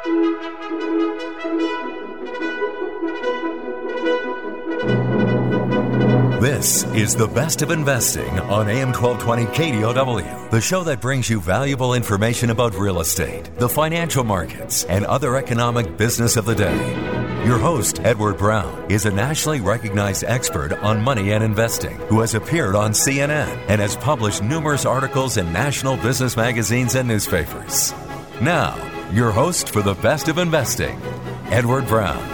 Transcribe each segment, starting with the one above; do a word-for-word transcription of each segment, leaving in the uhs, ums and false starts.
This is The Best of Investing on A M twelve twenty K D O W, the show that brings you valuable information about real estate, the financial markets, and other economic business of the day. Your host, Edward Brown, is a nationally recognized expert on money and investing who has appeared on C N N and has published numerous articles in national business magazines and newspapers. Now, your host for The Best of Investing, Edward Brown.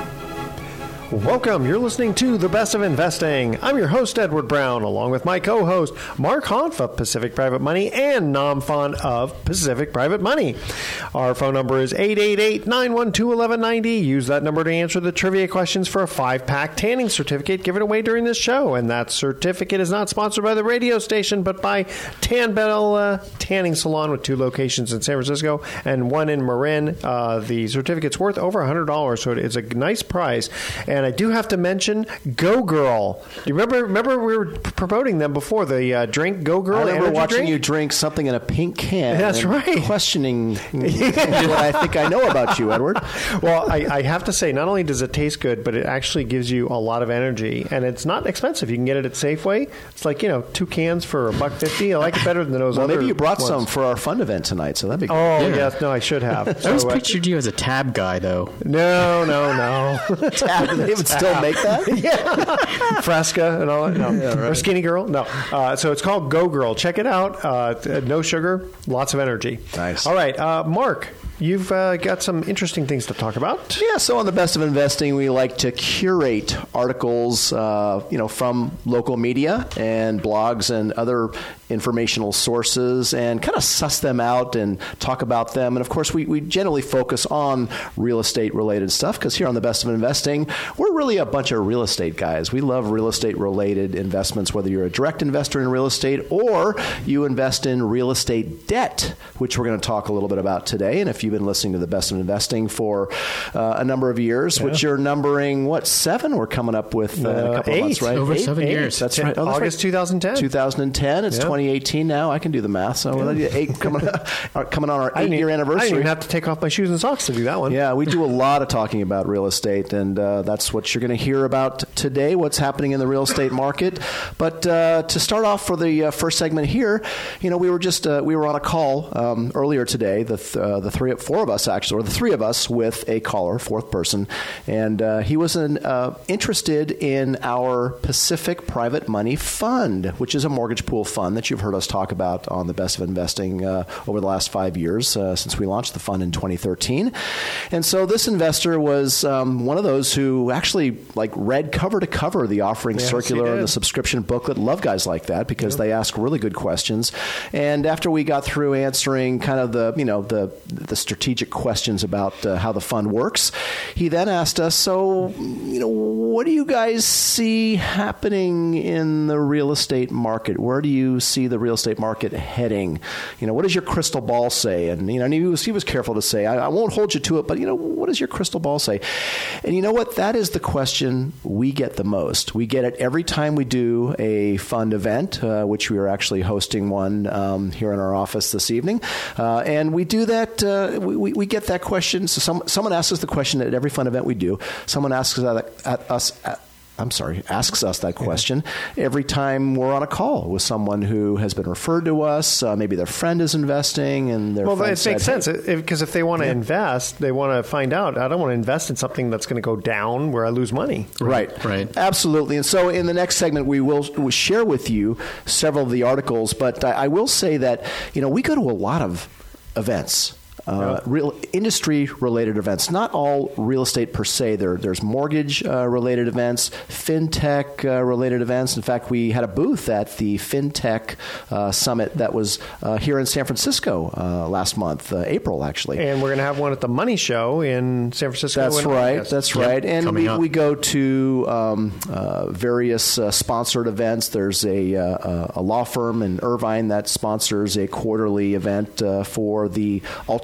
Welcome. You're listening to The Best of Investing. I'm your host, Edward Brown, along with my co-host, Mark Hanf of Pacific Private Money and Nam Phan of Pacific Private Money. Our phone number is eight eight eight, nine one two, one one nine zero. Use that number to answer the trivia questions for a five-pack tanning certificate given away during this show. And that certificate is not sponsored by the radio station, but by Tan Bell uh, Tanning Salon with two locations in San Francisco and one in Marin. Uh, the certificate's worth over one hundred dollars, so it's a nice prize. And And I do have to mention Go Girl. You remember? Remember we were promoting them before the uh, drink Go Girl. I remember watching drink? you drink something in a pink can. That's and right. Questioning what I think I know about you, Edward. Well, I, I have to say, not only does it taste good, but it actually gives you a lot of energy, and it's not expensive. You can get it at Safeway. It's like you know, two cans for a buck fifty. I like it better than those well, other. Maybe you brought ones. some for our fun event tonight, so that'd be. Oh good. yes, no, I should have. I So, always uh, pictured you as a tab guy, though. No, no, no. Tab, they would still make that? Yeah. Fresca and all that. No. Yeah, right. Or Skinny Girl. No. Uh, so it's called Go Girl. Check it out. Uh, no sugar, lots of energy. Nice. All right. Uh, Mark, you've uh, got some interesting things to talk about. Yeah, so on The Best of Investing, we like to curate articles, uh, you know, from local media and blogs and other informational sources and kind of suss them out and talk about them. And, of course, we, we generally focus on real estate-related stuff because here on The Best of Investing, we're really a bunch of real estate guys. We love real estate-related investments, whether you're a direct investor in real estate or you invest in real estate debt, which we're going to talk a little bit about today. And if you've been listening to The Best of Investing for uh, a number of years, yeah. which you're numbering, what, seven? We're coming up with uh, uh, in a couple eight. of months, right? Over eight? seven eight. years. That's Ten, right. Oh, that's August right. twenty ten. twenty ten. It's yeah. twenty eighteen now. I can do the math. So yeah. eight coming, coming on our eight-year anniversary. I didn't even have to take off my shoes and socks to do that one. Yeah, we do a lot of talking about real estate, and uh, that's what you're going to hear about today, what's happening in the real estate market. But uh, to start off for the uh, first segment here, you know, we were just uh, we were on a call um, earlier today, the th- uh, the three, four of us actually, or the three of us with a caller, fourth person, and uh, he was an, uh, interested in our Pacific Private Money Fund, which is a mortgage pool fund that you've heard us talk about on The Best of Investing uh, over the last five years uh, since we launched the fund in twenty thirteen. And so this investor was um, one of those who actually like read cover to cover the offering yes, circular and the subscription booklet. Love guys like that because yep. they ask really good questions. And after we got through answering kind of the you know the the strategic questions about uh, how the fund works, he then asked us, so you know what do you guys see happening in the real estate market? Where do you see the real estate market heading? You know, what does your crystal ball say? And, you know, and he was, he was careful to say, I, I won't hold you to it, but, you know, what does your crystal ball say? And you know what? That is the question we get the most. We get it every time we do a fund event, uh, which we are actually hosting one um, here in our office this evening. Uh, and we do that, uh, we, we get that question. So some, someone asks us the question at every fund event we do. Someone asks us at, at us at, I'm sorry, asks us that question yeah. every time we're on a call with someone who has been referred to us. Uh, maybe their friend is investing, and their well, friend it said, makes sense because if, if they want to yeah. invest, they want to find out. I don't want to invest in something that's going to go down where I lose money. Right, right, absolutely. And so, in the next segment, we will we'll share with you several of the articles. But I, I will say that you know we go to a lot of events. Uh, yeah. Real industry-related events. Not all real estate per se. There, there's mortgage-related uh, events, fintech-related uh, events. In fact, we had a booth at the FinTech uh, Summit that was uh, here in San Francisco uh, last month, uh, April, actually. And we're going to have one at the Money Show in San Francisco. That's right. August. That's yep. right. And we, up. we go to um, uh, various uh, sponsored events. There's a, uh, a law firm in Irvine that sponsors a quarterly event uh, for the alternative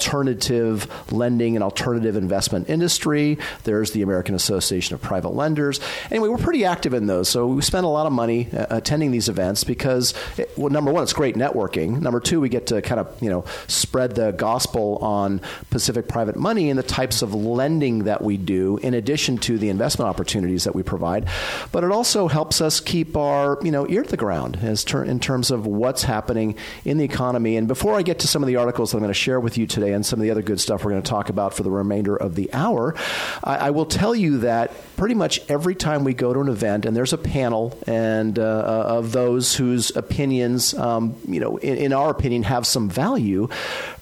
alternative lending and alternative investment industry. There's the American Association of Private Lenders. Anyway, we're pretty active in those. So we spend a lot of money uh, attending these events because, it, well, number one, it's great networking. Number two, we get to kind of, you know, spread the gospel on Pacific Private Money and the types of lending that we do in addition to the investment opportunities that we provide. But it also helps us keep our, you know, ear to the ground as ter- in terms of what's happening in the economy. And before I get to some of the articles that I'm going to share with you today and some of the other good stuff we're going to talk about for the remainder of the hour, I, I will tell you that pretty much every time we go to an event and there's a panel and uh, of those whose opinions, um, you know, in, in our opinion, have some value,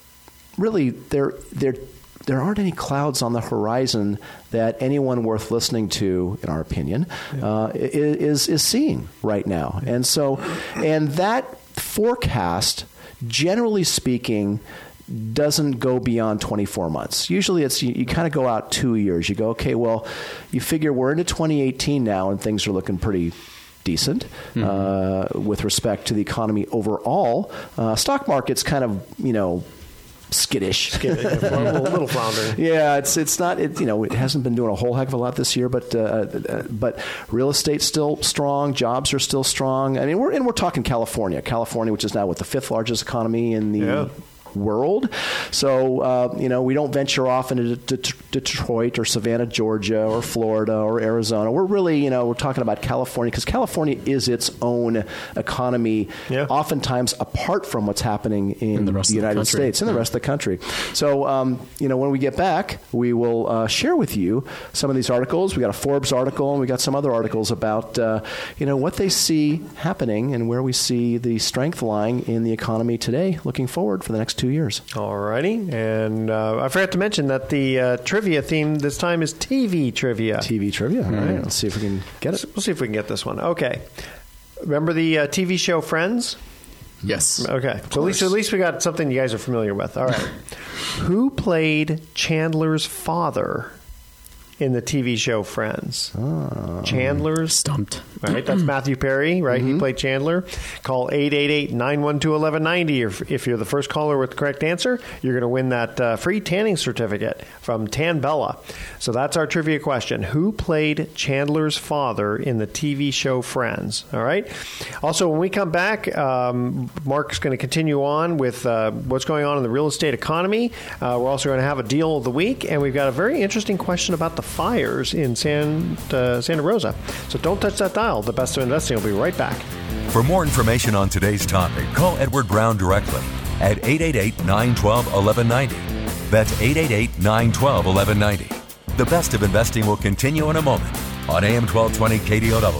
really there there there aren't any clouds on the horizon that anyone worth listening to, in our opinion, yeah. uh, is is seeing right now. And so, and that forecast, generally speaking, doesn't go beyond twenty-four months. Usually it's you, you kind of go out two years. You go, okay, well, you figure we're into twenty eighteen now and things are looking pretty decent mm-hmm. uh, with respect to the economy overall. Uh, stock market's kind of, you know, skittish, skittish a little, little floundering. Yeah, it's it's not it, you know, it hasn't been doing a whole heck of a lot this year, but uh, uh, but real estate's still strong, jobs are still strong. I mean, we're and we're talking California, California, which is now what the fifth largest economy in the yeah. world. So, uh, you know, we don't venture off into D- D- Detroit or Savannah, Georgia, or Florida or Arizona. We're really, you know, we're talking about California because California is its own economy, yeah. oftentimes apart from what's happening in, in the, the United the States and yeah. the rest of the country. So, um, you know, when we get back, we will uh, share with you some of these articles. We got a Forbes article and we got some other articles about, uh, you know, what they see happening and where we see the strength lying in the economy today, looking forward for the next two years. All righty. And uh, I forgot to mention that the uh, trivia theme this time is T V trivia. T V trivia. All right. Let's see if we can get it. We'll see if we can get this one. Okay. Remember the uh, T V show Friends? Yes. Okay. So at least, at least we got something you guys are familiar with. All right. Who played Chandler's father in the T V show Friends? Oh. Chandler's. Stumped. All right, that's Matthew Perry, right? Mm-hmm. He played Chandler. Call eight eight eight, nine one two, one one nine zero. If, if you're the first caller with the correct answer, you're going to win that uh, free tanning certificate from Tan Bella. So that's our trivia question. Who played Chandler's father in the T V show Friends? All right. Also, when we come back, um, Mark's going to continue on with uh, what's going on in the real estate economy. Uh, we're also going to have a deal of the week, and we've got a very interesting question about the fires in San, uh, Santa Rosa. So don't touch that dial. The Best of Investing will be right back. For more information on today's topic, call Edward Brown directly at eight eight eight, nine one two, one one nine zero. That's eight eight eight, nine one two, one one nine zero. The Best of Investing will continue in a moment on A M twelve twenty K D O W.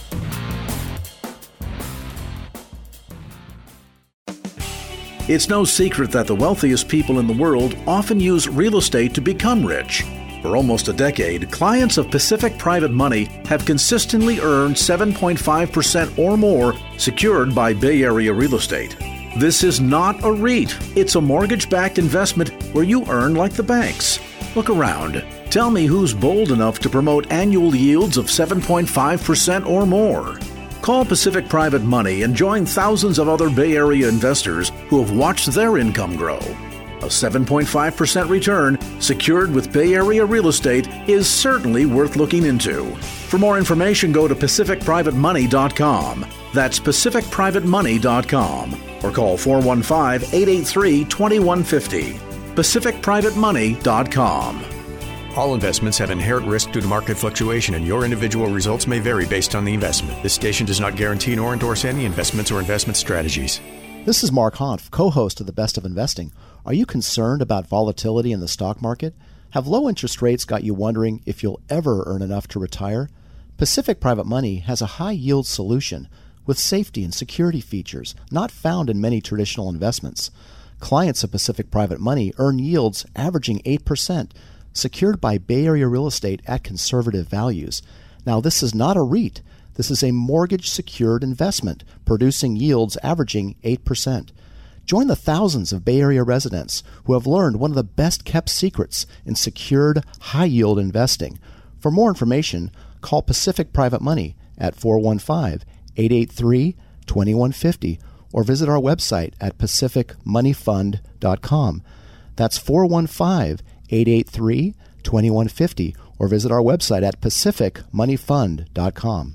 It's no secret that the wealthiest people in the world often use real estate to become rich. For almost a decade, clients of Pacific Private Money have consistently earned seven point five percent or more secured by Bay Area real estate. This is not a REIT. It's a mortgage-backed investment where you earn like the banks. Look around. Tell me who's bold enough to promote annual yields of seven point five percent or more. Call Pacific Private Money and join thousands of other Bay Area investors who have watched their income grow. A seven point five percent return secured with Bay Area real estate is certainly worth looking into. For more information, go to pacific private money dot com. That's pacific private money dot com. Or call four one five, eight eight three, two one five zero. pacific private money dot com. All investments have inherent risk due to market fluctuation, and your individual results may vary based on the investment. This station does not guarantee nor endorse any investments or investment strategies. This is Mark Hanf, co-host of The Best of Investing. Are you concerned about volatility in the stock market? Have low interest rates got you wondering if you'll ever earn enough to retire? Pacific Private Money has a high-yield solution with safety and security features not found in many traditional investments. Clients of Pacific Private Money earn yields averaging eight percent, secured by Bay Area real estate at conservative values. Now, this is not a REIT. This is a mortgage-secured investment, producing yields averaging eight percent. Join the thousands of Bay Area residents who have learned one of the best-kept secrets in secured, high-yield investing. For more information, call Pacific Private Money at four one five, eight eight three, two one five zero or visit our website at pacific money fund dot com. That's four one five, eight eight three, two one five zero or visit our website at pacific money fund dot com.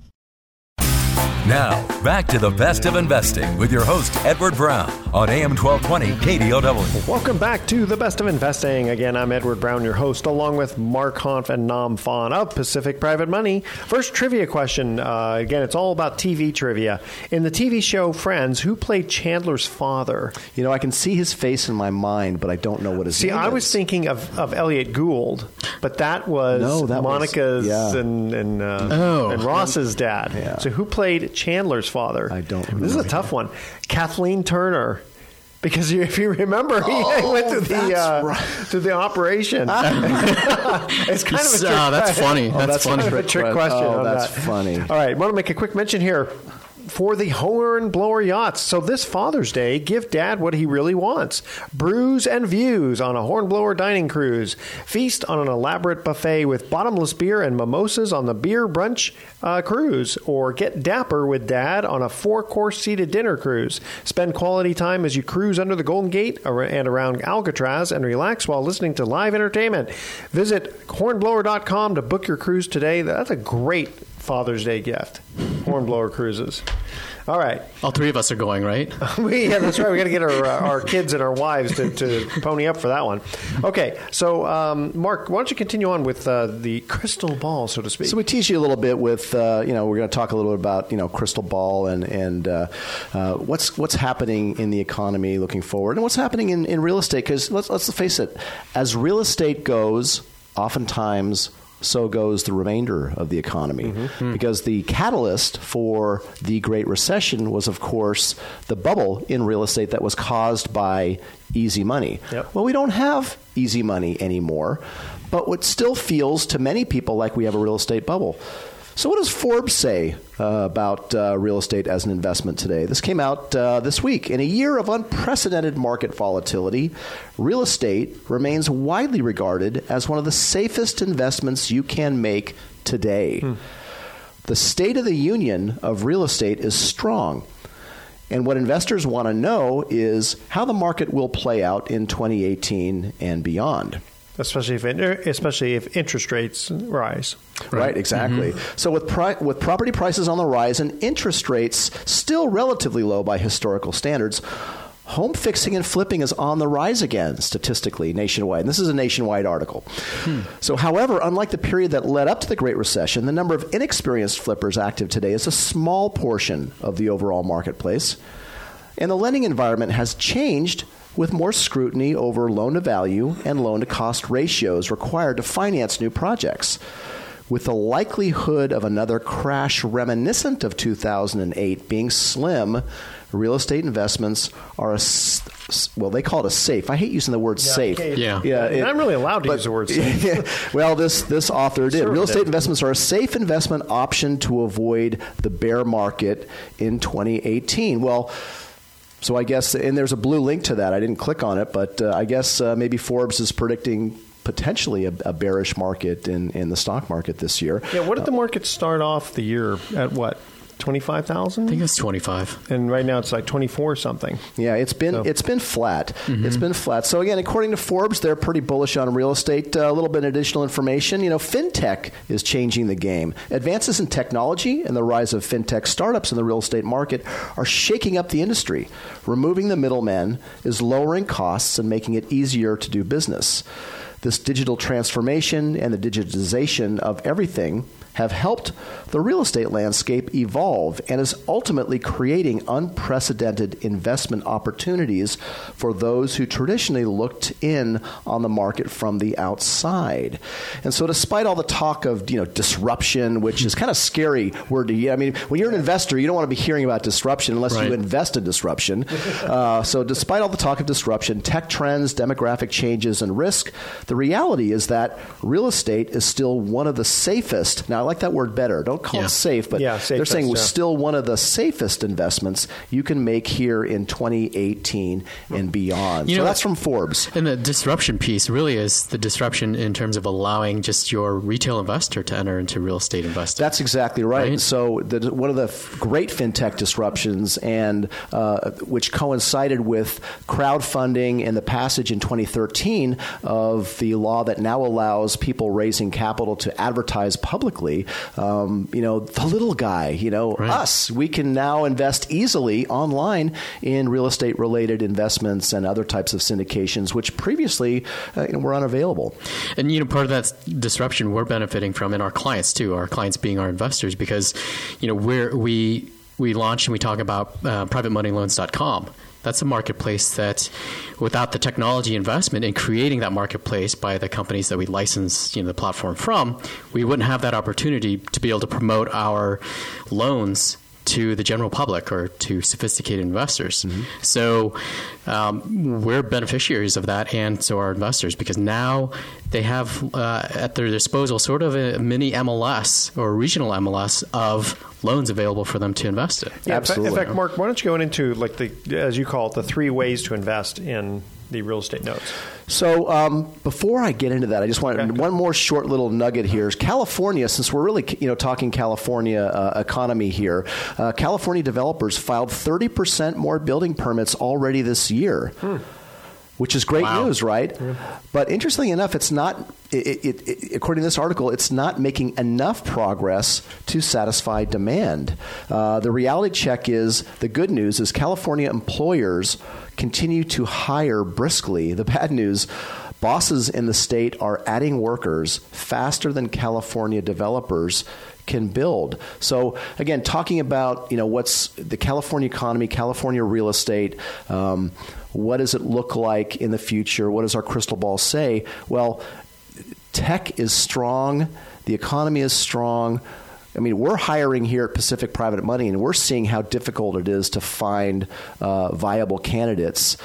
Now, back to the best of investing with your host, Edward Brown, on A M twelve twenty K D O W. Welcome back to the best of investing. Again, I'm Edward Brown, your host, along with Mark Hanf and Nam Phan of Pacific Private Money. First trivia question. Uh, again, it's all about T V trivia. In the T V show Friends, who played Chandler's father? You know, I can see his face in my mind, but I don't know what his See, name I is. was thinking of, of Elliot Gould, but that was No, that was- Monica's yeah. and and, uh, Oh. and Ross's dad. Yeah. So who played Chandler's father? I don't This is a remember. tough one. Kathleen Turner. Because you, if you remember, he Oh, went to the that's uh, right. to the operation. It's kind of a trick. Ah, that's funny. Oh, That's that's funny. kind of a trick que- question. oh, on that's that. funny. All right, I want to make a quick mention here for the Horn Blower Yachts. So this Father's Day, give Dad what he really wants. Brews and views on a Hornblower dining cruise. Feast on an elaborate buffet with bottomless beer and mimosas on the beer brunch uh, cruise. Or get dapper with Dad on a four-course seated dinner cruise. Spend quality time as you cruise under the Golden Gate ar- and around Alcatraz and relax while listening to live entertainment. Visit hornblower dot com to book your cruise today. That's a great Father's Day gift. Hornblower Cruises. All right. All three of us are going, right? We, yeah, that's right. We got to get our uh, our kids and our wives to, to pony up for that one. Okay. So, um, Mark, why don't you continue on with uh, the crystal ball, so to speak? So we tease you a little bit with, uh, you know, we're going to talk a little bit about, you know, crystal ball and and uh, uh, what's what's happening in the economy looking forward, and what's happening in, in real estate. Because let's let's face it, as real estate goes, oftentimes so goes the remainder of the economy. Mm-hmm. Because the catalyst for the Great Recession was, of course, the bubble in real estate that was caused by easy money. Yep. Well, we don't have easy money anymore, but what still feels to many people like we have a real estate bubble. So what does Forbes say uh, about uh, real estate as an investment today? This came out uh, this week. In a year of unprecedented market volatility, real estate remains widely regarded as one of the safest investments you can make today. Hmm. The state of the union of real estate is strong. And what investors want to know is how the market will play out in twenty eighteen and beyond. Especially if especially if interest rates rise. Right, right exactly. Mm-hmm. So with pri- with property prices on the rise and interest rates still relatively low by historical standards, home fixing and flipping is on the rise again statistically nationwide. And this is a nationwide article. Hmm. So however, unlike the period that led up to the Great Recession, the number of inexperienced flippers active today is a small portion of the overall marketplace. And the lending environment has changed with more scrutiny over loan-to-value and loan-to-cost ratios required to finance new projects. With the likelihood of another crash reminiscent of two thousand eight being slim, real estate investments are a, well, they call it a safe. I hate using the word yeah, safe. Okay. Yeah. yeah it, I'm really allowed to but, use the word safe. Well, this, this author did. Sure Real estate did. investments are a safe investment option to avoid the bear market in twenty eighteen. Well, so I guess, and there's a blue link to that. I didn't click on it, but uh, I guess uh, maybe Forbes is predicting potentially a, a bearish market in, in the stock market this year. Yeah, what did the market start off the year at? What, twenty-five thousand? I think it's twenty-five. And right now it's like twenty-four something. Yeah, it's been So. it's been flat. Mm-hmm. It's been flat. So again, according to Forbes, they're pretty bullish on real estate. Uh, a little bit of additional information. You know, fintech is changing the game. Advances in technology and the rise of fintech startups in the real estate market are shaking up the industry. Removing the middlemen is lowering costs and making it easier to do business. This digital transformation and the digitization of everything have helped the real estate landscape evolve and is ultimately creating unprecedented investment opportunities for those who traditionally looked in on the market from the outside. And so despite all the talk of, you know, disruption, which is kind of scary word to hear. I mean, when you're an investor, you don't want to be hearing about disruption unless right. you invest in disruption. uh, so despite all the talk of disruption, tech trends, demographic changes, and risk, the reality is that real estate is still one of the safest. Now, like that word better. Don't call Yeah. it safe, but Yeah, safe they're saying bets, we're yeah. still one of the safest investments you can make here in twenty eighteen and beyond. You so know, that's from Forbes. And the disruption piece really is the disruption in terms of allowing just your retail investor to enter into real estate investing. That's exactly right. Right. So the, one of the f- great fintech disruptions, and uh, which coincided with crowdfunding and the passage in twenty thirteen of the law that now allows people raising capital to advertise publicly. Um, you know, the little guy, you know, Right. us, we can now invest easily online in real estate related investments and other types of syndications, which previously uh, you know, were unavailable. And, you know, part of that disruption we're benefiting from, and our clients too, our clients being our investors, because, you know, we're, we we launch and we talk about uh, private money loans dot com. That's a marketplace that, without the technology investment in creating that marketplace by the companies that we license, you know, the platform from, we wouldn't have that opportunity to be able to promote our loans to the general public or to sophisticated investors. Mm-hmm. So um, we're beneficiaries of that, and so are investors, because now they have uh, at their disposal sort of a mini M L S or a regional M L S of loans available for them to invest in. Yeah, Absolutely. In fact, Mark, why don't you go into, like the, as you call it, the three ways to invest in the real estate notes? So um, before I get into that, I just want Okay. one more short little nugget here. California, since we're really you know talking California uh, economy here, uh, California developers filed thirty percent more building permits already this year. Hmm. Which is great Wow. news, right? Yeah. But interestingly enough, it's not, it, it, it, according to this article, it's not making enough progress to satisfy demand. Uh, the reality check is, the good news is California employers continue to hire briskly. The bad news, bosses in the state are adding workers faster than California developers can build. So again, talking about, you know, what's the California economy, California real estate, um, what does it look like in the future? What does our crystal ball say? Well, tech is strong. The economy is strong. I mean, we're hiring here at Pacific Private Money, and we're seeing how difficult it is to find uh, viable candidates.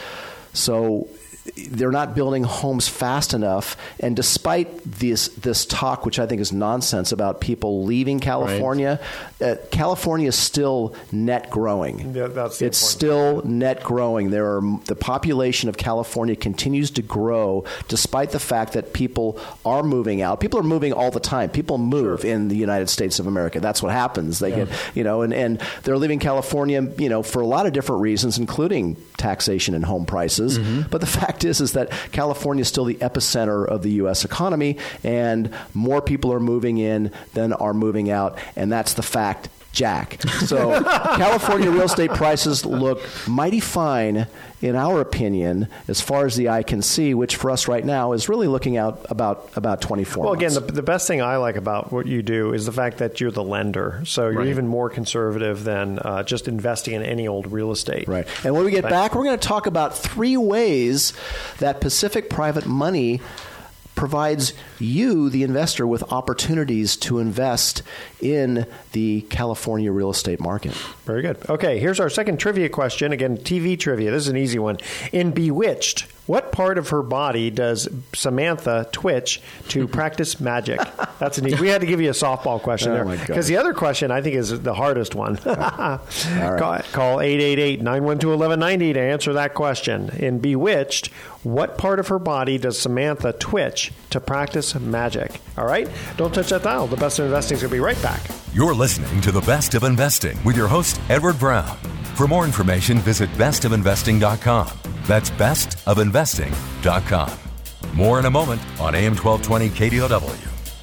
So they're not building homes fast enough. And despite this this talk, which I think is nonsense, about people leaving California, right. uh, California is still net growing. Yeah, that's the it's important still net growing. There are the population of California continues to grow, despite the fact that people are moving out. People are moving all the time. People move sure. in the United States of America. That's what happens. They yeah. get, you know, and, and they're leaving California, you know, for a lot of different reasons, including taxation and home prices. Mm-hmm. But the fact is, is that California is still the epicenter of the U S economy, and more people are moving in than are moving out, and that's the fact, Jack. So California real estate prices look mighty fine, in our opinion, as far as the eye can see, which for us right now is really looking out about about twenty-four well, months. again, the, the best thing I like about what you do is the fact that you're the lender. So you're right. even more conservative than uh, just investing in any old real estate. Right. And when we get But, back, we're going to talk about three ways that Pacific Private Money provides you, the investor, with opportunities to invest in the California real estate market. Very good. Okay, here's our second trivia question. Again, T V trivia. This is an easy one. In Bewitched, what part of her body does Samantha twitch to practice magic? That's an easy. We had to give you a softball question Oh, there. my God. Because the other question, I think, is the hardest one. right. Call, call eight eight eight, nine one two, one one nine zero to answer that question. In Bewitched, what part of her body does Samantha twitch to practice magic? All right? Don't touch that dial. The Best of Investing is going to be right back. You're listening to The Best of Investing with your host, Edward Brown. For more information, visit best of investing dot com. That's best of investing dot com. More in a moment on A M twelve twenty K D O W.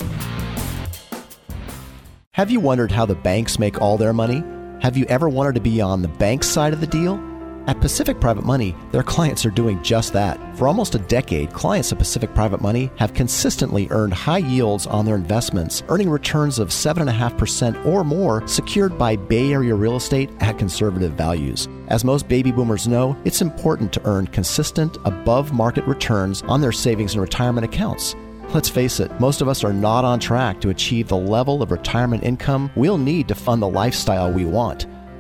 Have you wondered how the banks make all their money? Have you ever wanted to be on the bank side of the deal? At Pacific Private Money, their clients are doing just that. For almost a decade, clients of Pacific Private Money have consistently earned high yields on their investments, earning returns of seven point five percent or more, secured by Bay Area real estate at conservative values. As most baby boomers know, it's important to earn consistent, above-market returns on their savings and retirement accounts. Let's face it, most of us are not on track to achieve the level of retirement income we'll need to fund the lifestyle we want.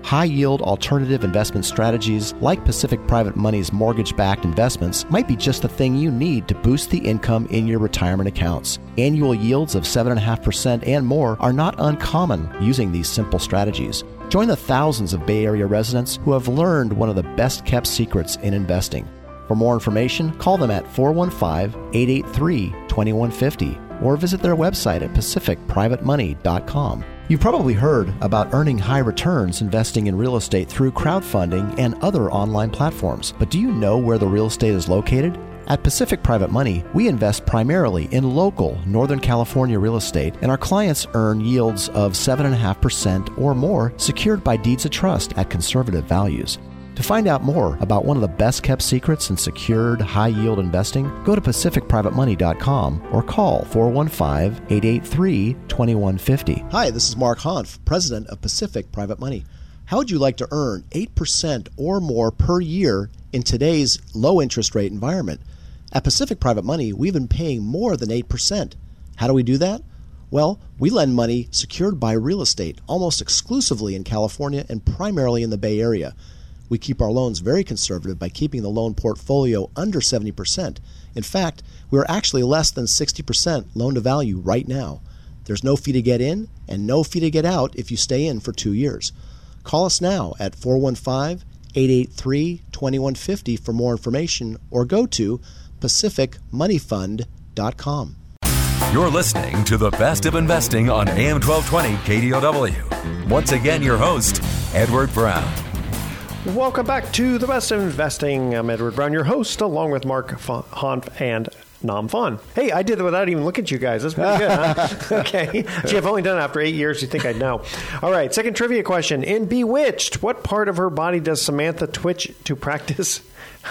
high-yield alternative investment strategies like Pacific Private Money's mortgage-backed investments might be just the thing you need to boost the income in your retirement accounts. Annual yields of seven point five percent and more are not uncommon using these simple strategies. Join the thousands of Bay Area residents who have learned one of the best-kept secrets in investing. For more information, call them at four one five, eight eight three, two one five zero or visit their website at pacific private money dot com. You've probably heard about earning high returns investing in real estate through crowdfunding and other online platforms, but do you know where the real estate is located? At Pacific Private Money, we invest primarily in local Northern California real estate, and our clients earn yields of seven point five percent or more secured by deeds of trust at conservative values. To find out more about one of the best-kept secrets in secured, high-yield investing, go to pacific private money dot com or call four one five, eight eight three, two one five zero. Hi, this is Mark Hanf, president of Pacific Private Money. How would you like to earn eight percent or more per year in today's low-interest rate environment? At Pacific Private Money, we've been paying more than eight percent. How do we do that? Well, we lend money secured by real estate, almost exclusively in California and primarily in the Bay Area. We keep our loans very conservative by keeping the loan portfolio under seventy percent. In fact, we're actually less than sixty percent loan to value right now. There's no fee to get in and no fee to get out if you stay in for two years. Call us now at four one five, eight eight three, two one five zero for more information or go to pacific money fund dot com. You're listening to the Best of Investing on A M twelve twenty K D O W. Once again, your host, Edward Brown. Welcome back to the Best of Investing. I'm Edward Brown, your host, along with Mark Hanf and Nam Phan. Hey, I did it without even looking at you guys. That's pretty good, huh? Okay. Gee, I've only done it after eight years. You think I'd know. All right, second trivia question. In Bewitched, what part of her body does Samantha twitch to practice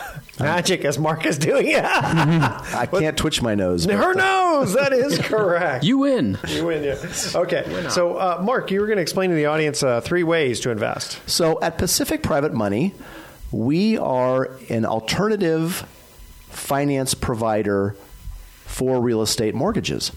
magic as Mark is doing it? I can't twitch my nose. Her nose! That is correct. You win. You win, yeah. Okay. So, uh, Mark, you were going to explain to the audience uh, three ways to invest. So, at Pacific Private Money, we are an alternative finance provider for real estate mortgages.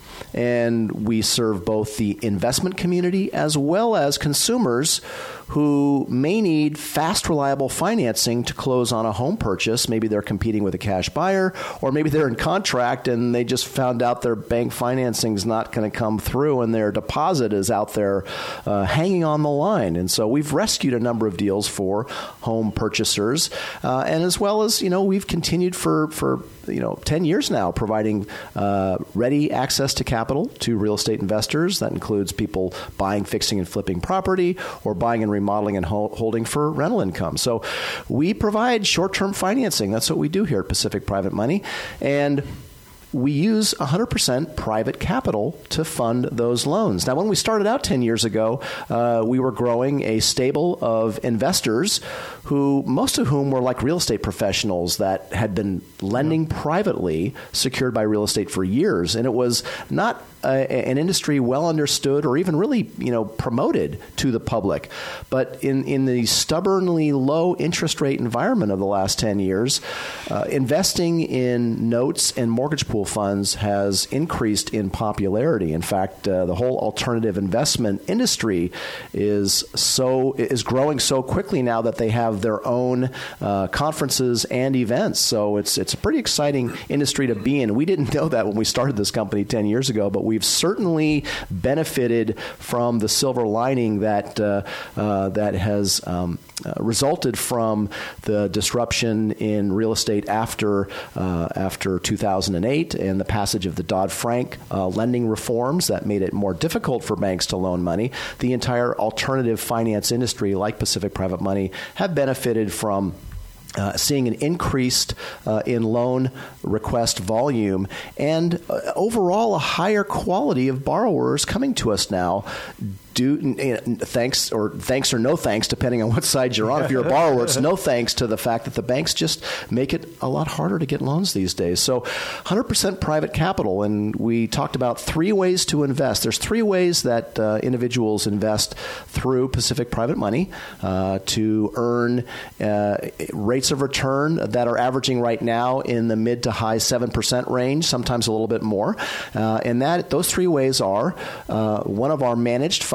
And we serve both the investment community as well as consumers who may need fast, reliable financing to close on a home purchase. Maybe they're competing with a cash buyer, or maybe they're in contract and they just found out their bank financing is not going to come through and their deposit is out there uh, hanging on the line. And so we've rescued a number of deals for home purchasers. Uh, and as well as, you know, we've continued for, for you know, ten years now providing uh, ready access to capital to real estate investors. That includes people buying, fixing, and flipping property or buying and remodeling and holding for rental income. So we provide short-term financing. That's what we do here at Pacific Private Money. And we use one hundred percent private capital to fund those loans. Now, when we started out ten years ago, uh, we were growing a stable of investors who, most of whom were like real estate professionals that had been lending privately, secured by real estate for years. And it was not a, an industry well understood or even really, you know, promoted to the public. But in, in the stubbornly low interest rate environment of the last ten years, uh, investing in notes and mortgage pool funds has increased in popularity. In fact, uh, the whole alternative investment industry is so is growing so quickly now that they have their own uh, conferences and events. So it's it's a pretty exciting industry to be in. We didn't know that when we started this company ten years ago, but we've certainly benefited from the silver lining that uh, uh, that has um, uh, resulted from the disruption in real estate after uh, after two thousand eight. And the passage of the Dodd-Frank uh, lending reforms that made it more difficult for banks to loan money. The entire alternative finance industry, like Pacific Private Money, have benefited from Uh, seeing an increased uh, in loan request volume and uh, overall a higher quality of borrowers coming to us now. Due, thanks or thanks or no thanks, depending on what side you're on. If you're a borrower, it's no thanks to the fact that the banks just make it a lot harder to get loans these days. So one hundred percent private capital. And we talked about three ways to invest. There's three ways that uh, individuals invest through Pacific Private Money uh, to earn uh, rates of return that are averaging right now in the mid to high seven percent range, sometimes a little bit more. Uh, and that those three ways are uh, one of our managed funds.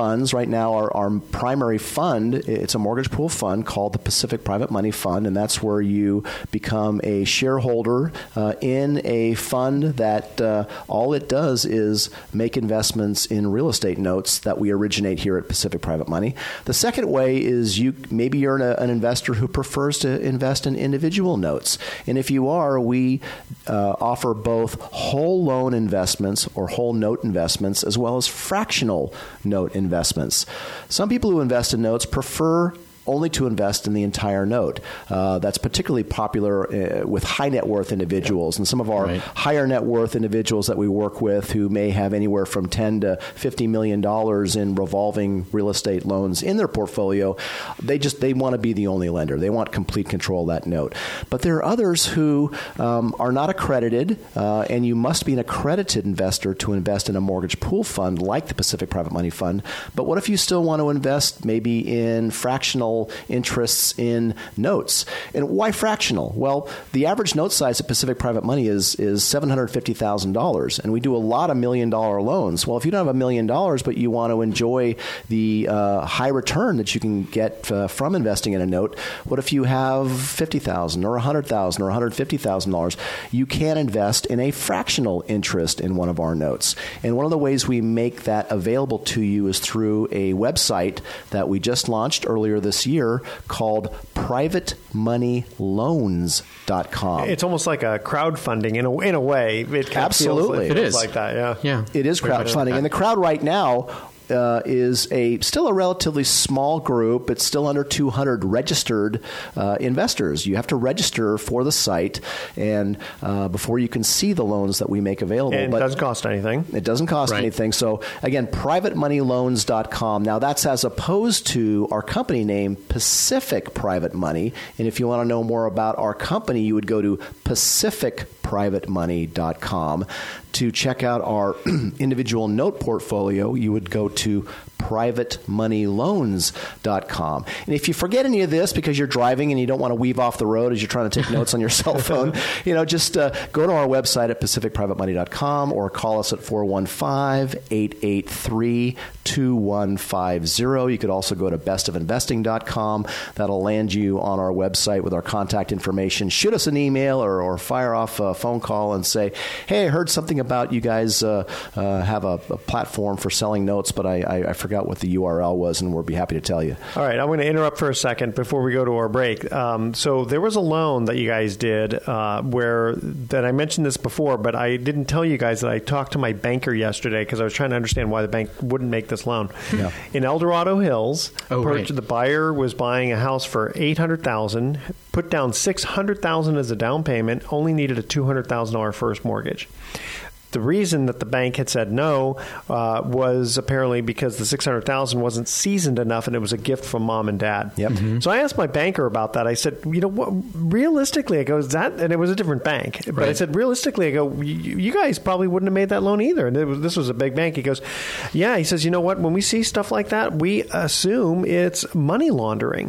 funds right now. Our, our primary fund, it's a mortgage pool fund called the Pacific Private Money Fund, and that's where you become a shareholder uh, in a fund that uh, all it does is make investments in real estate notes that we originate here at Pacific Private Money. The second way is you maybe you're an, an investor who prefers to invest in individual notes, and if you are, we uh, offer both whole loan investments or whole note investments as well as fractional note investments. Some people who invest in notes prefer only to invest in the entire note. Uh, that's particularly popular uh, with high net worth individuals. And some of our right. higher net worth individuals that we work with who may have anywhere from ten to fifty million dollars in revolving real estate loans in their portfolio, they just they want to be the only lender. They want complete control of that note. But there are others who um, are not accredited, uh, and you must be an accredited investor to invest in a mortgage pool fund like the Pacific Private Money Fund. But what if you still want to invest maybe in fractional interests in notes? And why fractional? Well, the average note size at Pacific Private Money is is seven hundred fifty thousand dollars, and we do a lot of million dollar loans. Well, if you don't have a million dollars, but you want to enjoy the uh, high return that you can get uh, from investing in a note, what if you have fifty thousand dollars or one hundred thousand dollars or one hundred fifty thousand dollars? You can invest in a fractional interest in one of our notes. And one of the ways we make that available to you is through a website that we just launched earlier this year called private money loans dot com. It's almost like a crowdfunding in a, in a way. It kind Absolutely. Of feels like, It is. like that, yeah. Yeah. It is crowdfunding. And the crowd right now Uh, is a still a relatively small group. It's still under two hundred registered uh, investors. You have to register for the site, and uh, before you can see the loans that we make available. And but it doesn't cost anything. It doesn't cost Right. anything. So again, private money loans dot com. Now that's as opposed to our company name, Pacific Private Money. And if you want to know more about our company, you would go to pacific private money dot com. To check out our individual note portfolio, you would go to private money loans dot com. And if you forget any of this because you're driving and you don't want to weave off the road as you're trying to take notes on your cell phone, you know, just uh, go to our website at pacific private money dot com or call us at four one five, eight eight three, two one five zero. You could also go to best of investing dot com. That'll land you on our website with our contact information. Shoot us an email or, or fire off a phone call and say, hey, I heard something about you guys uh, uh, have a, a platform for selling notes, but I, I, I forgot what the U R L was, and we'll be happy to tell you. All right, I'm going to interrupt for a second before we go to our break. Um, so there was a loan that you guys did uh, where that I mentioned this before, but I didn't tell you guys that I talked to my banker yesterday because I was trying to understand why the bank wouldn't make this loan. Yeah. In El Dorado Hills, Oh, per- right. the buyer was buying a house for eight hundred thousand dollars, put down six hundred thousand dollars as a down payment, only needed a two hundred thousand dollars first mortgage. The reason that the bank had said no uh, was apparently because the six hundred thousand dollars wasn't seasoned enough, and it was a gift from mom and dad. Yep. Mm-hmm. So I asked my banker about that. I said, you know, what, realistically, I go, is that, and it was a different bank. But I Right. said, realistically, I go, you, you guys probably wouldn't have made that loan either. And it was, this was a big bank. He goes, yeah. He says, you know what? When we see stuff like that, we assume it's money laundering.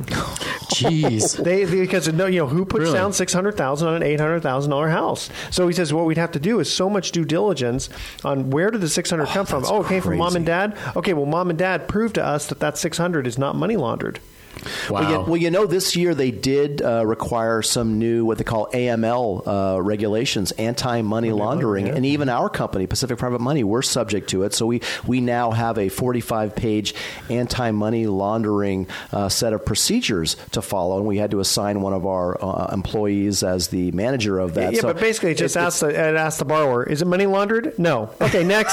Jeez. They, because no, you know, who puts Really? down six hundred thousand dollars on an eight hundred thousand dollars house? So he says what we'd have to do is so much due diligence on where did the six hundred come from? that's Oh, it came from mom crazy. and dad. Okay, well, mom and dad proved to us that that six hundred is not money laundered. Wow. Well, you, well, you know, this year they did uh, require some new, what they call A M L uh, regulations, anti-money laundering, yeah. and even our company, Pacific Private Money, we're subject to it. So we, we now have a forty-five page anti-money laundering uh, set of procedures to follow, and we had to assign one of our uh, employees as the manager of that. Yeah, So but basically, it just it- asked the, it asked the borrower, is it money laundered? No. Okay, next.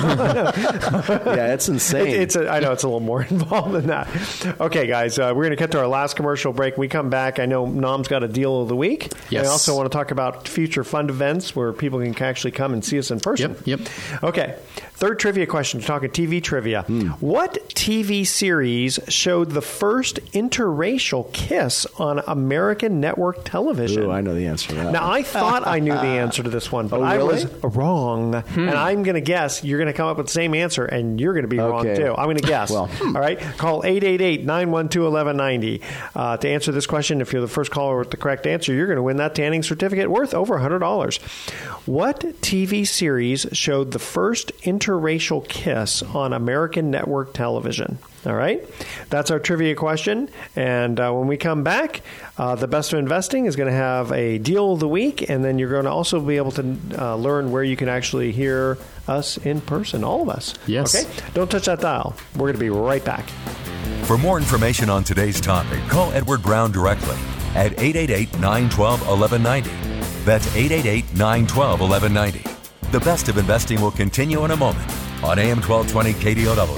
yeah, it's insane. It, it's a, I know it's a little more involved than that. Okay, guys, uh, we're going to cut to our last commercial break. When we come back, I know Nom's got a deal of the week. Yes. I also want to talk about future fund events where people can actually come and see us in person. Yep, yep. Okay, third trivia question. We're talking T V trivia. What T V series showed the first interracial kiss on American network television? Ooh, I know the answer to that. Now, I thought I knew the answer to this one, but Oh, I really? was wrong. And I'm going to guess you're going to come up with the same answer, and you're going to be wrong, Okay. too. I'm going to guess. Well, hmm. All right? Call eight eight eight, nine one two, one one nine zero uh, to answer this question. If you're the first caller with the correct answer, you're going to win that tanning certificate worth over one hundred dollars. What T V series showed the first interracial kiss on American network television? television. All right? That's our trivia question. And uh, when we come back, uh, the Best of Investing is going to have a deal of the week, and then you're going to also be able to uh, learn where you can actually hear us in person, all of us. Yes. Okay? Don't touch that dial. We're going to be right back. For more information on today's topic, call Edward Brown directly at eight eight eight, nine one two, one one nine zero. That's eight eight eight, nine one two, one one nine zero. The Best of Investing will continue in a moment on A M twelve twenty K D O W.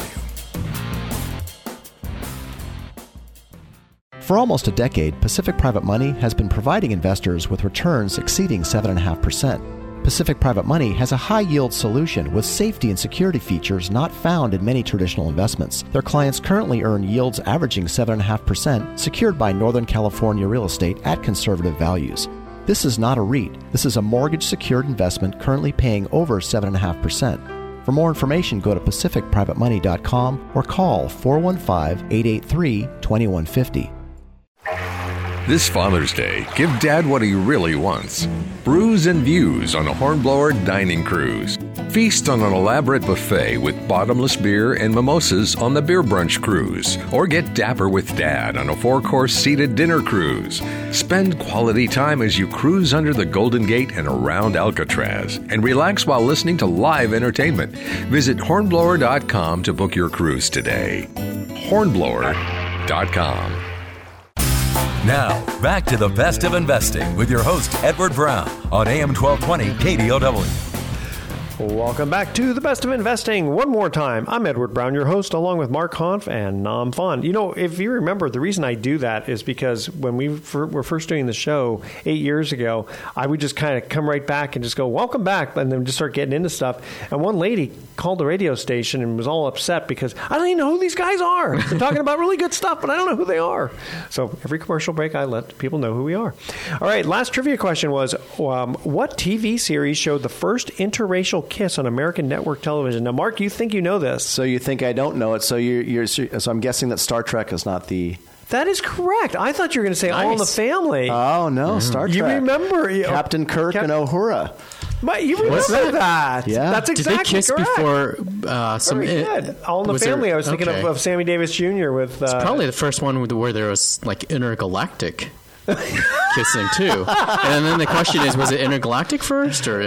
For almost a decade, Pacific Private Money has been providing investors with returns exceeding seven point five percent. Pacific Private Money has a high-yield solution with safety and security features not found in many traditional investments. Their clients currently earn yields averaging seven point five percent, secured by Northern California real estate at conservative values. This is not a REIT. This is a mortgage-secured investment currently paying over seven point five percent. For more information, go to pacific private money dot com or call four one five, eight eight three, two one five zero. This Father's Day, give Dad what he really wants. Brews and views on a Hornblower dining cruise. Feast on an elaborate buffet with bottomless beer and mimosas on the Beer Brunch cruise. Or get dapper with Dad on a four-course seated dinner cruise. Spend quality time as you cruise under the Golden Gate and around Alcatraz. And relax while listening to live entertainment. Visit hornblower dot com to book your cruise today. hornblower dot com. Now, back to the Best of Investing with your host, Edward Brown, on A M twelve twenty K D O W. Welcome back to the Best of Investing. One more time, I'm Edward Brown, your host, along with Mark Hanf and Nam Phan. You know, if you remember, the reason I do that is because when we were first doing the show eight years ago, I would just kind of come right back and just go, welcome back, and then just start getting into stuff. And one lady called the radio station and was all upset because I don't even know who these guys are. They're talking about really good stuff, but I don't know who they are. So every commercial break, I let people know who we are. All right, last trivia question was, um, what T V series showed the first interracial kiss on American network television? Now, Mark, you think you know this. So you think I don't know it. So you're, you're so I'm guessing that Star Trek is not the... That is correct. I thought you were going to say Nice. All in the Family. Oh, no, Star Trek. You remember. You, Captain Kirk Cap- and Uhura. But you remember What's that? that. Yeah. That's Did exactly they kiss correct. before uh, some? Very it- good. All in the was there- Family. I was thinking okay. of, of Sammy Davis Junior with... Uh, It's probably the first one with- where there was like intergalactic kissing too. And then the question is, was it intergalactic first or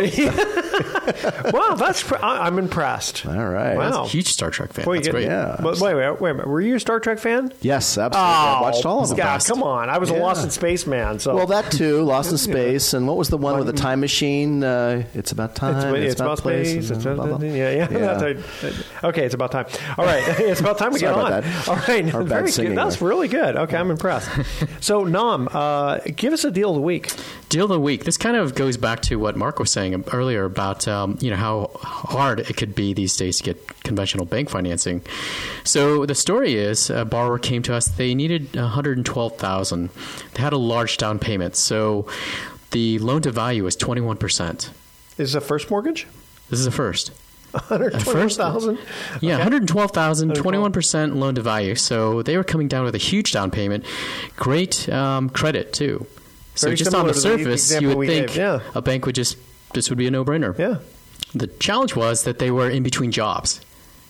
interracial? Wow, that's... Pr- I, I'm impressed. All right. Wow. Huge Star Trek fan. Boy, you That's get- great. Yeah. But wait, wait, wait a minute. Were you a Star Trek fan? Yes, absolutely. I watched all of them. Yeah, come on. I was a Yeah. Lost in Space man. So Well, that too. Lost in Space. And what was the one with the time machine? Uh, it's about time. It's, It's, it's about place. space. and It's blah, blah, about, blah. yeah, yeah. Yeah. That's right. Okay, it's about time. All right, it's about time we get Sorry on. about that. All right, Our bad very singing good. That's there. really good. Okay, I'm impressed. So, Nam, uh, give us a deal of the week. Deal of the week. This kind of goes back to what Mark was saying earlier about um, you know how hard it could be these days to get conventional bank financing. So the story is a borrower came to us. They needed one hundred twelve thousand dollars. They had a large down payment. So the loan to value is twenty-one percent. Is this a first mortgage? This is the first. one hundred twenty thousand dollars? Yeah, Okay. one hundred twelve thousand dollars, twenty-one percent loan to value. So they were coming down with a huge down payment. Great um, credit, too. So Very just on similar the to the surface, you example would we think gave, yeah. a bank would just, this would be a no-brainer. Yeah. The challenge was that they were in between jobs.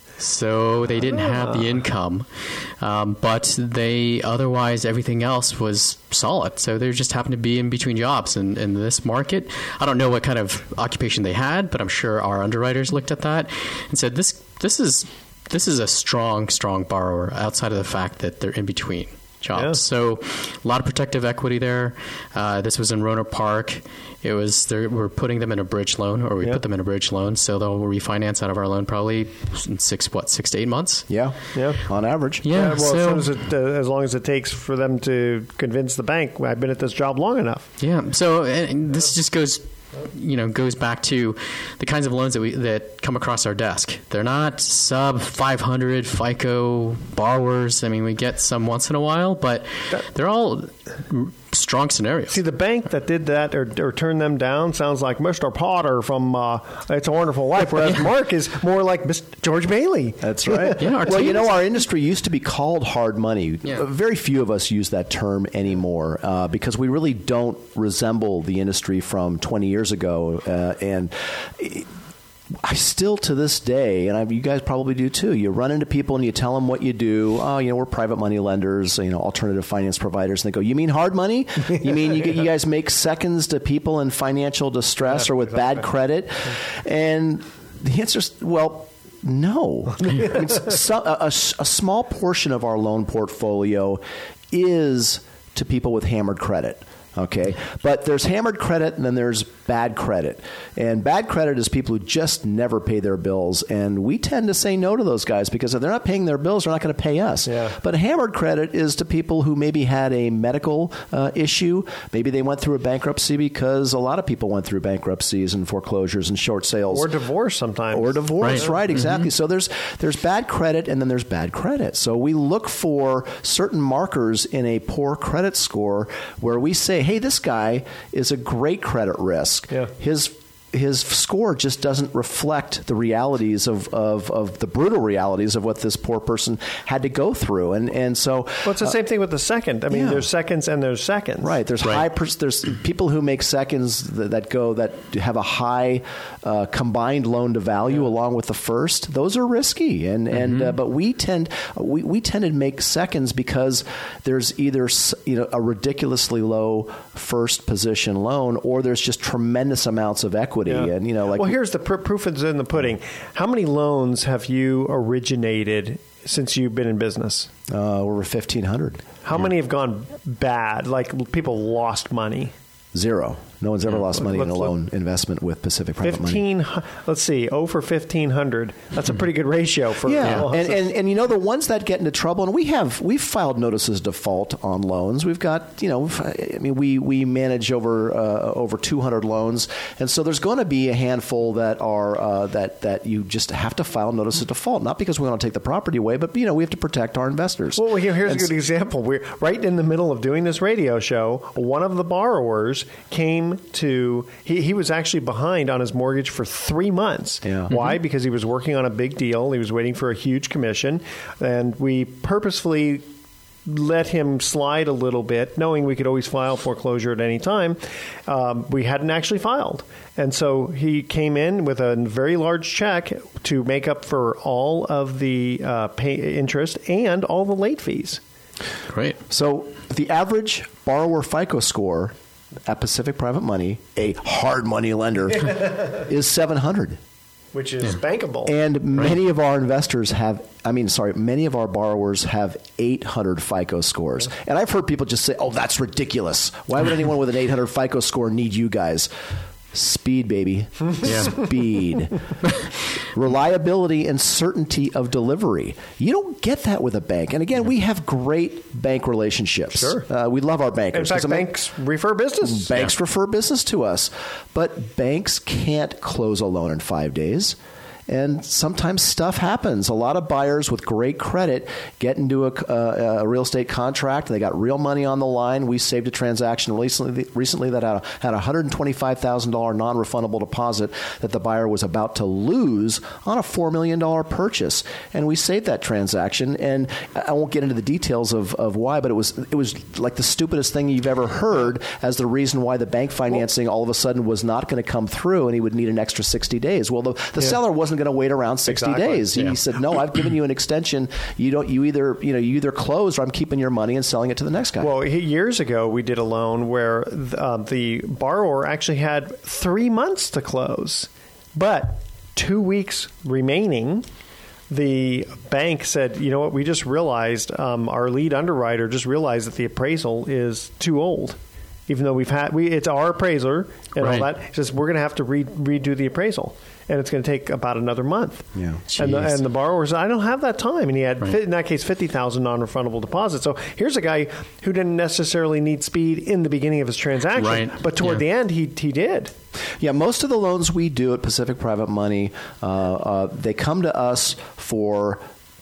So they didn't have the income, um, but they otherwise everything else was solid. So they just happened to be in between jobs. And in this market, I don't know what kind of occupation they had, but I'm sure our underwriters looked at that and said, "This this is this is a strong, strong borrower." Outside of the fact that they're in between jobs, Yeah. so a lot of protective equity there. Uh, this was in Rohnert Park. It was they we're putting them in a bridge loan, or we Yeah. put them in a bridge loan, so they'll refinance out of our loan probably in six what six to eight months. Yeah. Yeah. On average. Yeah, well, so, as, soon as, it, uh, as long as it takes for them to convince the bank, I've been at this job long enough. yeah. So and this just goes, you know, goes back to the kinds of loans that we that come across our desk. They're not sub five hundred FICO borrowers. I mean, we get some once in a while, but they're all strong scenarios. See, the bank that did that or, or turned them down sounds like Mister Potter from uh, It's a Wonderful Life, whereas Mark is more like Mister George Bailey. That's right. Yeah, our well, you teams- know, our industry used to be called hard money. Yeah. Very few of us use that term anymore uh, because we really don't resemble the industry from twenty years ago. Uh, and it, I still, to this day, and I, you guys probably do too, you run into people and you tell them what you do. Oh, you know, we're private money lenders, you know, alternative finance providers. And they go, you mean hard money? You mean you, get, you guys make seconds to people in financial distress yeah, or with exactly. bad credit? And the answer is, well, no. I mean, so, a, a, a small portion of our loan portfolio is to people with hammered credit. Okay, but there's hammered credit and then there's bad credit. And bad credit is people who just never pay their bills. And we tend to say no to those guys because if they're not paying their bills, they're not going to pay us. Yeah. But hammered credit is to people who maybe had a medical uh, issue. Maybe they went through a bankruptcy because a lot of people went through bankruptcies and foreclosures and short sales. Or divorce sometimes. Or divorce, right, right exactly. Mm-hmm. So there's there's bad credit and then there's bad credit. So we look for certain markers in a poor credit score where we say, hey, this guy is a great credit risk. Yeah. His his score just doesn't reflect the realities of, of, of the brutal realities of what this poor person had to go through. And and so well, it's the uh, same thing with the second. I mean, yeah. there's seconds and there's seconds. Right. There's right. high. Per- there's people who make seconds that, that go that have a high uh, combined loan to value yeah. along with the first. Those are risky. And mm-hmm. and uh, but we tend we, we tend to make seconds because there's either you know a ridiculously low first position loan or there's just tremendous amounts of equity. Yeah. And you know, like well, here's the pr- proof is in the pudding. How many loans have you originated since you've been in business? Uh, over fifteen hundred. How yeah. many have gone bad? Like people lost money? Zero. No one's ever yeah. lost money let's in a look. loan investment with Pacific Private fifteen, Money. Let's see, over fifteen hundred. That's a pretty good ratio for yeah. loans. And, and and you know the ones that get into trouble, and we have we've filed notices of default on loans. We've got you know, I mean we we manage over uh, over two hundred loans, and so there's going to be a handful that are uh, that that you just have to file notice of default, not because we want to take the property away, but you know we have to protect our investors. Well, here, here's and a good example. We're right in the middle of doing this radio show. One of the borrowers came to. He, he was actually behind on his mortgage for three months. Yeah. Why? Mm-hmm. Because he was working on a big deal. He was waiting for a huge commission. And we purposefully let him slide a little bit, knowing we could always file foreclosure at any time. Um, we hadn't actually filed. And so he came in with a very large check to make up for all of the uh, pay interest and all the late fees. Great. So the average borrower FICO score at Pacific Private Money, a hard money lender, is seven hundred. Which is yeah. bankable. And right. many of our investors have, I mean, sorry, many of our borrowers have eight hundred FICO scores. Yeah. And I've heard people just say, oh, that's ridiculous. Why would anyone with an eight hundred FICO score need you guys? Speed, baby. Yeah. Speed. Reliability and certainty of delivery. You don't get that with a bank. And again, we have great bank relationships. Sure. Uh, we love our bankers. In fact, banks I mean, refer business. Banks yeah. refer business to us. But banks can't close a loan in five days. And sometimes stuff happens. A lot of buyers with great credit get into a, uh, a real estate contract. And they got real money on the line. We saved a transaction recently, recently that had a, had a one hundred twenty-five thousand dollars non-refundable deposit that the buyer was about to lose on a four million dollars purchase. And we saved that transaction. And I won't get into the details of, of why, but it was it was like the stupidest thing you've ever heard as the reason why the bank financing all of a sudden was not going to come through and he would need an extra sixty days. Well, the, the yeah. seller wasn't going to wait around sixty exactly. days. He yeah. said, "No, I've given you an extension. You don't. You either you know you either close or I'm keeping your money and selling it to the next guy." Well, years ago we did a loan where uh, the borrower actually had three months to close, but two weeks remaining. The bank said, "You know what? We just realized um, our lead underwriter just realized that the appraisal is too old." Even though we've had, we it's our appraiser and right. all that, he says we're going to have to re- redo the appraisal, and it's going to take about another month. Yeah, and the, and the borrower said, I don't have that time, and he had right. in that case fifty thousand non-refundable deposits. So here's a guy who didn't necessarily need speed in the beginning of his transaction, right. but toward yeah. the end he he did. Yeah, most of the loans we do at Pacific Private Money, uh, uh, they come to us for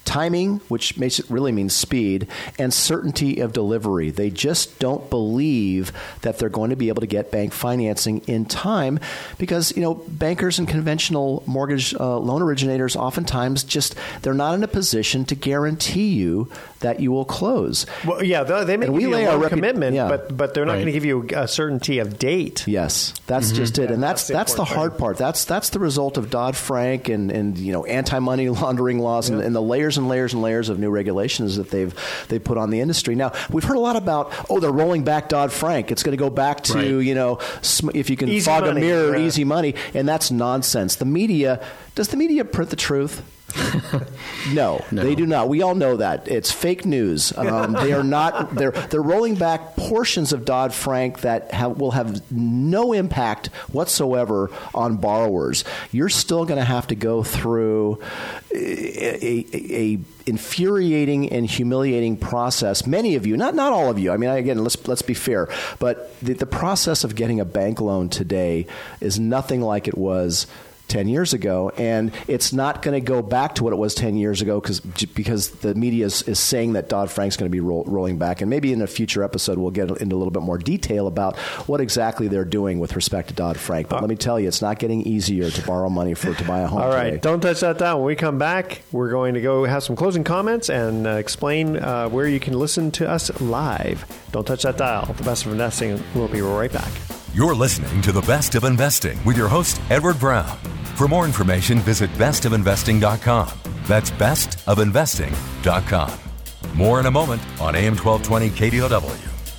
timing, which makes it really means speed, and certainty of delivery. They just don't believe that they're going to be able to get bank financing in time because, you know, bankers and conventional mortgage uh, loan originators oftentimes just, they're not in a position to guarantee you that you will close. Well, yeah, they, they may And give we you lay a our loan repu- commitment, yeah. but but they're not Right. going to give you a certainty of date. Yes, that's just it, Yeah, and that's that's the that's the important hard thing. part. That's that's the result of Dodd-Frank and, and you know anti-money laundering laws and, and the layers and layers and layers of new regulations that they've they put on the industry. Now we've heard a lot about oh they're rolling back Dodd-Frank. It's going to go back to Right. you know sm- if you can Easy fog money, a mirror, yeah. easy money, and that's nonsense. The media does the media print the truth? No, No. they do not. We all know that it's fake news. Um, they are not. They're they're rolling back portions of Dodd-Frank that have, will have no impact whatsoever on borrowers. You're still going to have to go through a, a, a infuriating and humiliating process. Many of you, not not all of you. I mean, again, let's let's be fair. But the, the process of getting a bank loan today is nothing like it was ten years ago, and it's not going to go back to what it was ten years ago because because the media is, is saying that Dodd-Frank's going to be roll, rolling back. And maybe in a future episode we'll get into a little bit more detail about what exactly they're doing with respect to Dodd-Frank. But let me tell you, it's not getting easier to borrow money for to buy a home All right, today. don't touch that down. When we come back, we're going to go have some closing comments and uh, explain uh, where you can listen to us live. Don't touch that dial. The Best of Investing. We'll be right back. You're listening to The Best of Investing with your host, Edward Brown. For more information, visit best of investing dot com. That's best of investing dot com. More in a moment on A M twelve twenty K D O W.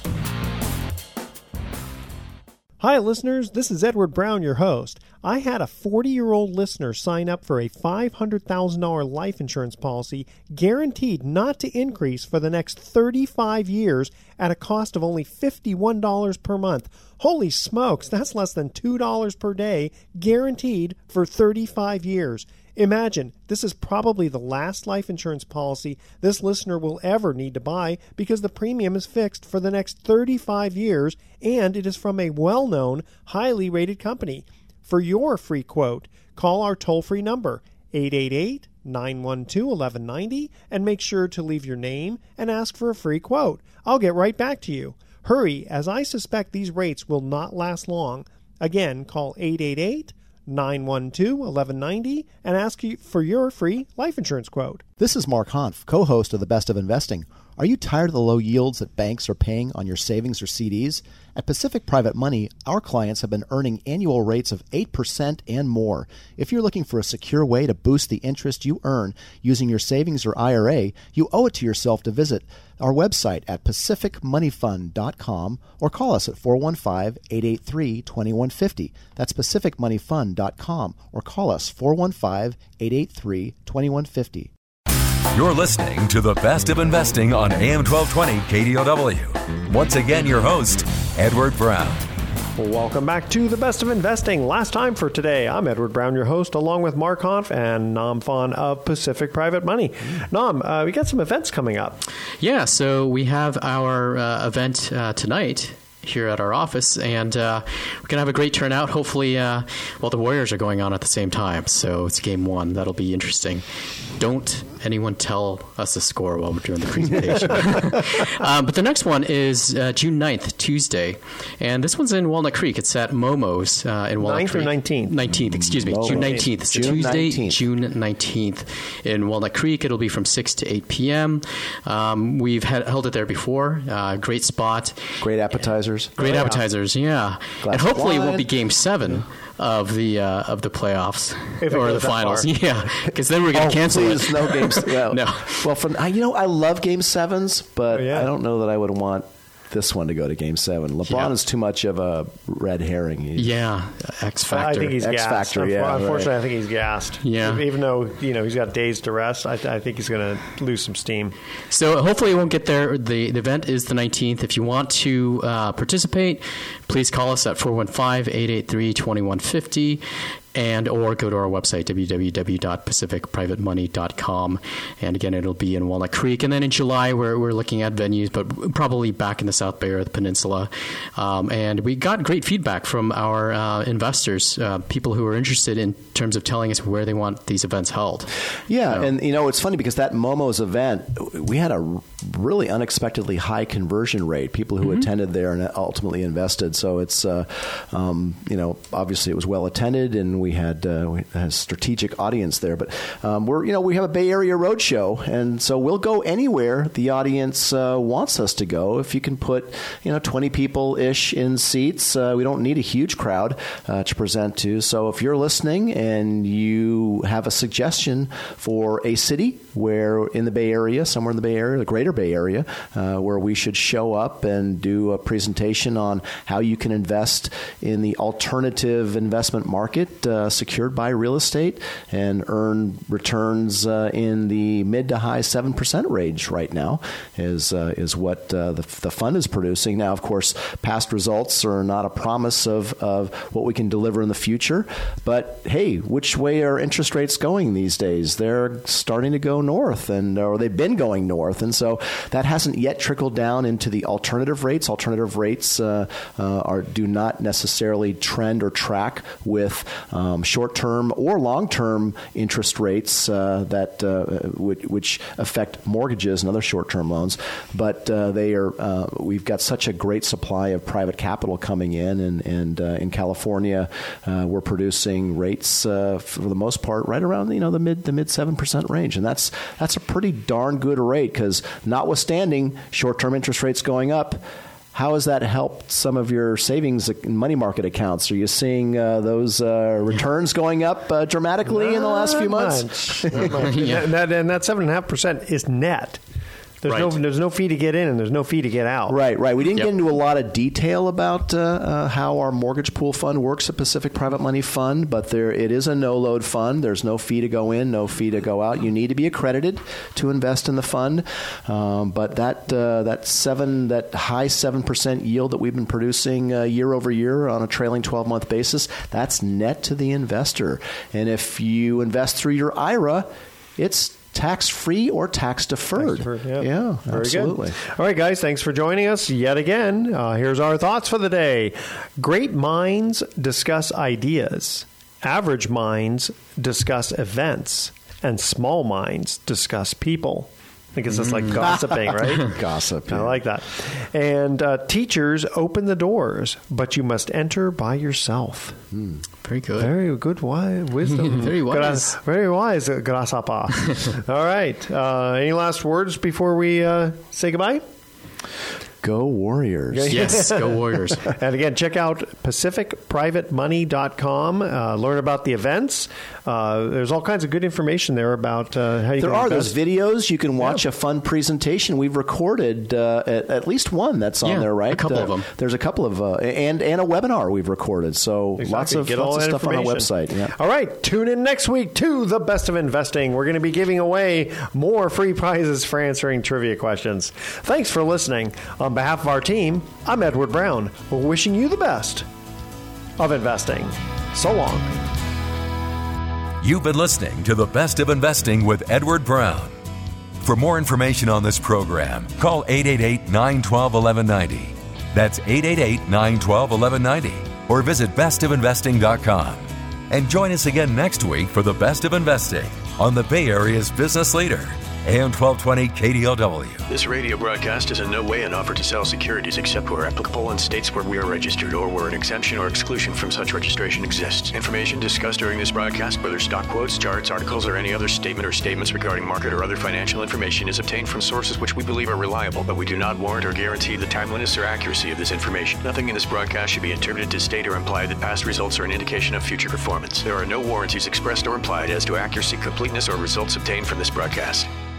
Hi, listeners. This is Edward Brown, your host. I had a forty-year-old listener sign up for a five hundred thousand dollars life insurance policy guaranteed not to increase for the next thirty-five years at a cost of only fifty-one dollars per month. Holy smokes, that's less than two dollars per day, guaranteed for thirty-five years. Imagine, this is probably the last life insurance policy this listener will ever need to buy because the premium is fixed for the next thirty-five years and it is from a well-known, highly rated company. For your free quote, call our toll-free number, eight eight eight, nine one two, one one nine zero, and make sure to leave your name and ask for a free quote. I'll get right back to you. Hurry, as I suspect these rates will not last long. Again, call eight eight eight, nine one two, one one nine zero and ask you for your free life insurance quote. This is Mark Hanf, co-host of The Best of Investing. Are you tired of the low yields that banks are paying on your savings or C Ds? At Pacific Private Money, our clients have been earning annual rates of eight percent and more. If you're looking for a secure way to boost the interest you earn using your savings or I R A, you owe it to yourself to visit our website at pacific money fund dot com or call us at four one five, eight eight three, two one five zero. That's pacific money fund dot com or call us four one five, eight eight three, two one five zero. You're listening to The Best of Investing on A M twelve twenty K D O W. Once again, your host, Edward Brown. Welcome back to The Best of Investing. Last time for today, I'm Edward Brown, your host, along with Mark Hanf and Nam Phan of Pacific Private Money. Nam, uh, we got some events coming up. Yeah, so we have our uh, event uh, tonight here at our office, and uh, we're going to have a great turnout. Hopefully, uh, well, the Warriors are going on at the same time, so it's game one. That'll be interesting. Don't anyone tell us the score while we're doing the presentation. um, but the next one is uh, June ninth, Tuesday, and this one's in Walnut Creek. It's at Momo's uh, in Walnut ninth Creek. or nineteenth? nineteenth, excuse me. Momo's. June nineteenth. It's June Tuesday, nineteenth. June nineteenth in Walnut Creek. It'll be from six to eight p.m. Um, we've had, held it there before. Uh, great spot. Great appetizers. Great appetizers, yeah. Glass and hopefully of it won't wine. be Game Seven of the uh, of the playoffs If it or goes the that finals, far. yeah. Because then we're going Oh, to cancel please, it. no games. Well, No. Well, from I- you know, I love Game Sevens, but Oh, yeah. I don't know that I would want this one to go to Game Seven. LeBron Yeah. is too much of a red herring. He's- Yeah, X I Factor. think he's X gassed. Factor, Unfor- yeah, Unfortunately, right. I think he's gassed. Yeah. Even though, you know, he's got days to rest, I, th- I think he's going to lose some steam. So hopefully it won't get there. The, the event is the nineteenth. If you want to uh, participate, please call us at four one five, eight eight three, two one five zero. and or go to our website, w w w dot pacific private money dot com. And again, it'll be in Walnut Creek. And then in July, we're, we're looking at venues, but probably back in the South Bay or the Peninsula. Um, and we got great feedback from our uh, investors, uh, people who are interested in terms of telling us where they want these events held. Yeah, so. and you know, it's funny because that Momo's event, we had a really unexpectedly high conversion rate, people who mm-hmm. attended there and ultimately invested. So it's, uh, um, you know, obviously it was well attended and we had, uh, we had a strategic audience there. But um, we're, you know, we have a Bay Area roadshow, and so we'll go anywhere the audience uh, wants us to go. If you can put, you know, twenty people-ish in seats, uh, we don't need a huge crowd uh, to present to. So if you're listening and you have a suggestion for a city where in the Bay Area, somewhere in the Bay Area, the greater Bay Area, uh, where we should show up and do a presentation on how you can invest in the alternative investment market uh, secured by real estate and earn returns uh, in the mid to high seven percent range right now is uh, is what uh, the, the fund is producing. Now, of course, past results are not a promise of, of what we can deliver in the future, but hey, which way are interest rates going these days? They're starting to go north, and or they've been going north, and so that hasn't yet trickled down into the alternative rates. Alternative rates uh, uh, are do not necessarily trend or track with um, short-term or long-term interest rates uh, that uh, which, which affect mortgages and other short-term loans. But uh, they are uh, we've got such a great supply of private capital coming in, and and uh, in California uh, we're producing rates uh, for the most part right around you know the mid the mid seven percent range, and that's that's a pretty darn good rate because notwithstanding short-term interest rates going up, how has that helped some of your savings and money market accounts? Are you seeing uh, those uh, returns going up uh, dramatically Not in the last few months? Much. Not much. yeah. and, that, and that seven and a half percent is net. There's right. no there's no fee to get in and there's no fee to get out. Right, right. We didn't Yep. get into a lot of detail about uh, uh, how our mortgage pool fund works at Pacific Private Money Fund, but there it is a no-load fund. There's no fee to go in, no fee to go out. You need to be accredited to invest in the fund, um, but that uh, that seven that high seven percent yield that we've been producing uh, year over year on a trailing twelve month basis, that's net to the investor. And if you invest through your I R A, it's tax-free or tax-deferred. Tax-deferred, yeah. yeah, Very absolutely. Good. All right, guys, thanks for joining us yet again. Uh, here's our thoughts for the day. Great minds discuss ideas. Average minds discuss events. And small minds discuss people. I think it's just like gossiping, right? Gossip. I yeah. like that. And uh, teachers open the doors, but you must enter by yourself. Hmm. Very good. Very good wise, wisdom. Very wise. Gra- very wise, uh, Grasshopper. All right. Uh, any last words before we uh, say goodbye? Go Warriors. Yes, go Warriors. And again, check out pacific private money dot com. Uh, learn about the events. Uh, there's all kinds of good information there about uh, how you There can are invest. those videos. You can watch Yeah. a fun presentation. We've recorded uh, at, at least one that's on Yeah, there, right? a couple Uh, of them. There's a couple of, uh, and and a webinar we've recorded. So Exactly. lots of, Get all lots of that stuff on our information. website. Yeah. All right. Tune in next week to The Best of Investing. We're going to be giving away more free prizes for answering trivia questions. Thanks for listening. On behalf of our team, I'm Edward Brown. We're wishing you the best of investing. So long. You've been listening to The Best of Investing with Edward Brown. For more information on this program, call eight eight eight, nine one two, one one nine zero. That's eight eight eight, nine one two, one one nine zero. Or visit best of investing dot com. And join us again next week for The Best of Investing on the Bay Area's business leader, A M twelve twenty K D O W. This radio broadcast is in no way an offer to sell securities except where applicable in states where we are registered or where an exemption or exclusion from such registration exists. Information discussed during this broadcast, whether stock quotes, charts, articles, or any other statement or statements regarding market or other financial information, is obtained from sources which we believe are reliable, but we do not warrant or guarantee the timeliness or accuracy of this information. Nothing in this broadcast should be interpreted to state or imply that past results are an indication of future performance. There are no warranties expressed or implied as to accuracy, completeness, or results obtained from this broadcast.